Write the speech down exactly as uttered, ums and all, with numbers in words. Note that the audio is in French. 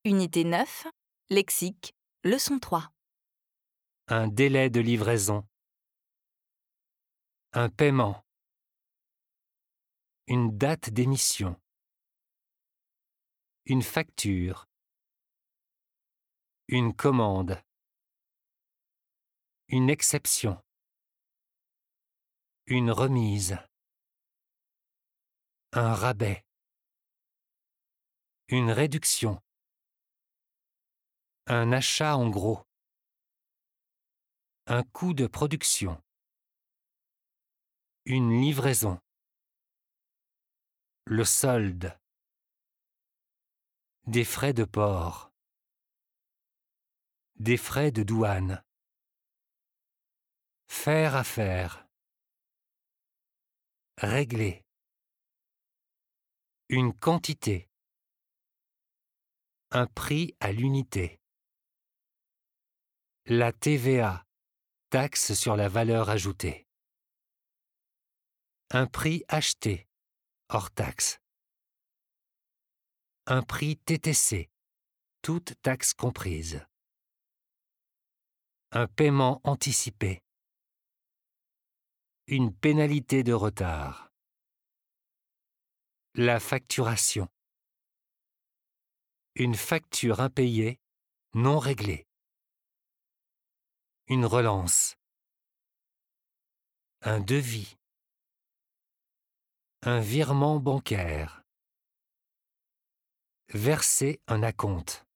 Unité neuf, lexique, leçon trois. Un délai de livraison. Un paiement. Une date d'émission. Une facture. Une commande. Une exception. Une remise. Un rabais. Une réduction. Un achat en gros. Un coût de production. Une livraison. Le solde. Des frais de port. Des frais de douane. Faire affaire. Régler. Une quantité. Un prix à l'unité. La T V A, taxe sur la valeur ajoutée. Un prix acheté, hors taxe. Un prix T T C, toutes taxes comprises. Un paiement anticipé. Une pénalité de retard. La facturation. Une facture impayée, non réglée. Une relance. Un devis. Un virement bancaire. Verser un acompte.